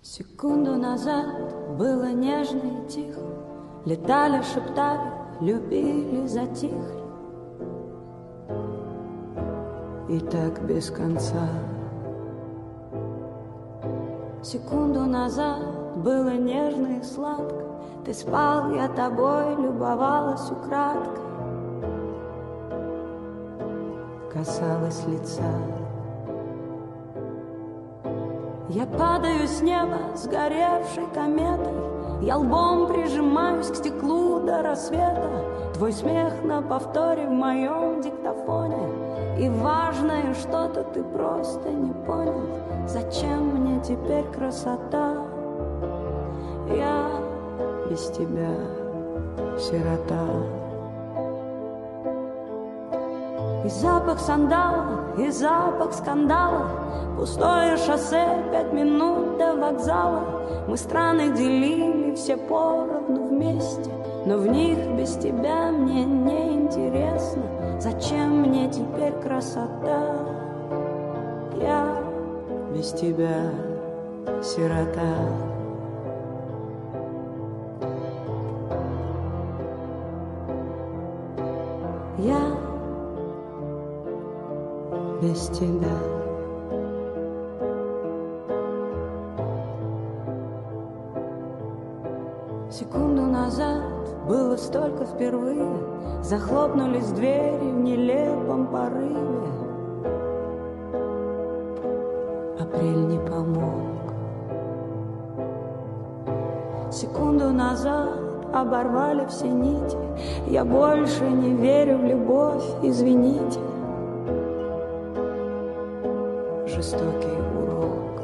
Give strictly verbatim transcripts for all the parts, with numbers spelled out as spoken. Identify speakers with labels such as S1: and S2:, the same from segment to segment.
S1: Секунду назад было нежно и тихо, летали, шептали, любили, затихли. И так без конца. Секунду назад было нежно и сладко, ты спал, я тобой любовалась украдкой, касалась лица. Я падаю с неба, сгоревшей кометой, я лбом прижимаюсь к стеклу до рассвета. Твой смех на повторе в моем диктофоне, и важное что-то ты просто не понял. Зачем мне теперь красота? Я без тебя сирота. И запах сандала, и запах скандала, пустое шоссе, пять минут до вокзала. Мы страны делили все поровну вместе, но в них без тебя мне не интересно. Зачем мне теперь красота? Я без тебя сирота. Я без тебя. Секунду назад было столько впервые, захлопнулись двери в нелепом порыве. Апрель не помог. Секунду назад оборвали все нити, я больше не верю в любовь, извините. Жестокий урок.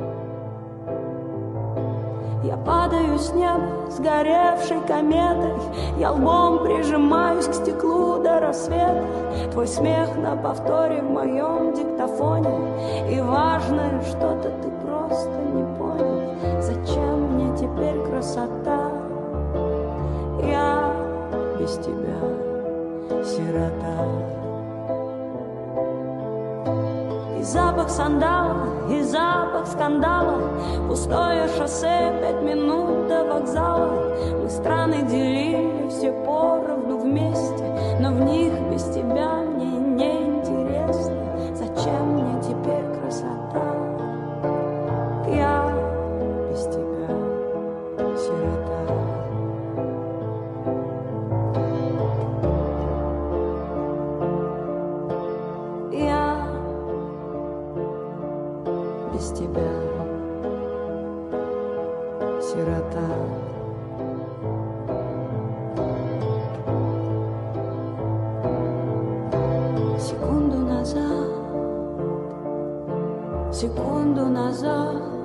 S1: Я падаю с неба, сгоревшей кометой, я лбом прижимаюсь к стеклу до рассвета. Твой смех на повторе в моем диктофоне, и важное что-то ты просто не понял. Зачем мне теперь красота? Я без тебя сирота. И запах сандала, и запах скандала, пустое шоссе, пять минут до вокзала. Мы страны делили все поровну вместе, но в них без тебя мне не интересно. Зачем мне теперь красота? Я без тебя сирота. Я без тебя сирота. Секунду назад, секунду назад